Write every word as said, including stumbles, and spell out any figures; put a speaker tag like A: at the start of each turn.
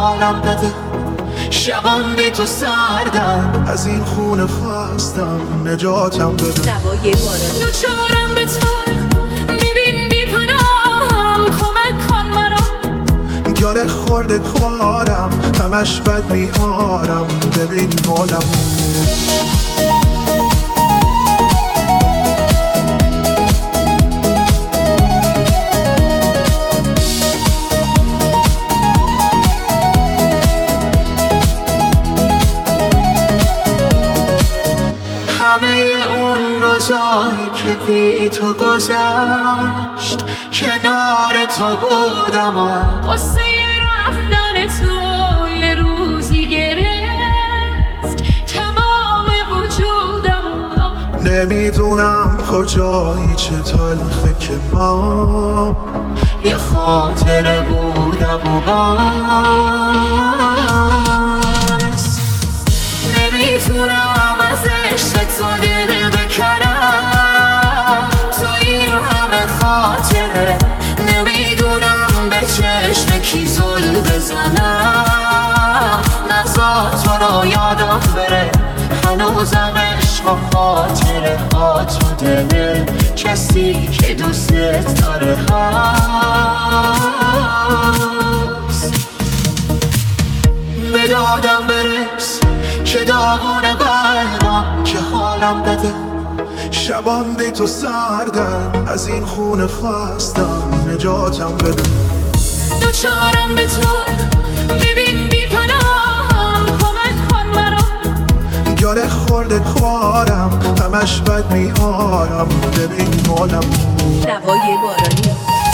A: حالم بده. شبان بی تو سردم، از این خونه خواستم نجاتم بده.
B: دوای بارانی
C: دوچارم به تو میبین بی پناهم، کمک کن مرا.
A: گره خورده کارم، همش بد میارم، ببین مالم. همه اون روزایی که بی تو گذشت، کنار تو بودم و
C: قصه رفتن تو یه روزی گرفت تمام وجودم.
A: نمیدونم کجایی چه تلخه که ما یه خاطره بودم و بس. نمیتونم از عشق تو دل بکنم، تو این همه خاطره. نمیدونم به چشم کی زل بزنم، نزار تو رو یادم بره. هنوزم عشق و خاطره ها تو دل کسی که دوست داره هست. به دادم برس که داغونه قلبم، که حالم بده. شبان بی تو سردم، از این خونه خواستم نجاتم بده.
C: دوچارم به تو ببین بی پناهم، کمک کن مرا.
A: گره خورده کارم، همش بد میارم، ببین مالم.
B: دوای بارانی